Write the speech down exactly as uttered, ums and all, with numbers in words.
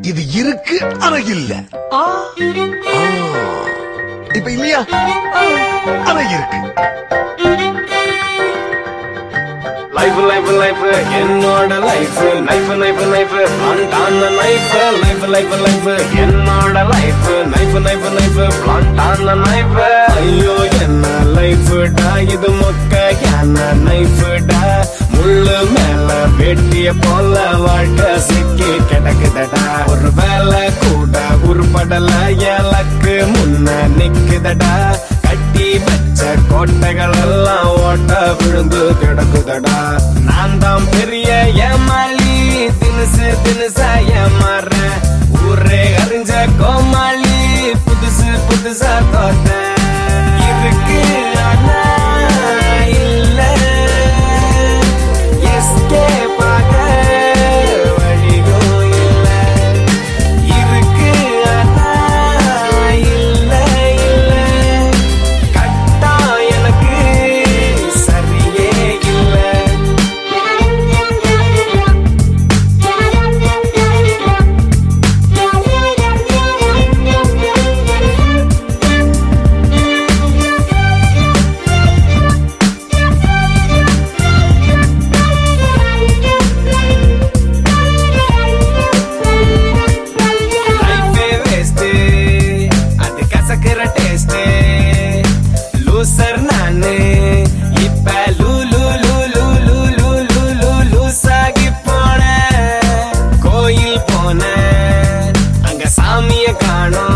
இது இருக்கு ஆனா இல்ல. இப்ப இல்லையா? ஆனா இருக்கு. லைஃப் லைஃப் லைஃப் என்னோட லைஃப் நைஃப் நைஃப் நைஃப் பிளான்டான நைஃப் லைஃப் லைஃப் லைஃப் என்னோட லைஃப் நைஃப் நைஃப் நைஃப் பிளான்டான நைஃப். ஐயோ என்ன லைஃப் டா இது மொக்க என்ன நைஃப் டா முள்ளு மேல வெட்டிய போல வாழ்க்கை சிக்கி கிடக்குதடா. ஒரு வேலை கூட உருப்படல ஏலக்கு முன்ன நிக்குதடா. கட்டி வச்ச கோட்டைகள் எல்லாம் ஓட்ட விழுந்து கிடக்குதடா. நான் தான் பெரிய ஏமாளி தினுசு தினுசா ஏமாறேன். ஊரே அறிஞ்ச கோமாளி புதுசு புதுசா தோட்ட இருக்கு ஆனா இல்ல. எஸ்கேப் ஆக வழியும் இல்ல. இருக்கு ஆனா இல்ல இல்ல. கட்டா எனக்கு சரியே இல்ல. லைஃபே வேஸ்ட் அது கசக்கிற டேஸ்ட். லூசர் நானு இப்ப லூ லூ லூ லூ லூ லூ லூ லூ லூசாகி போன. கோயில் போன அங்க சாமிய காணோம்.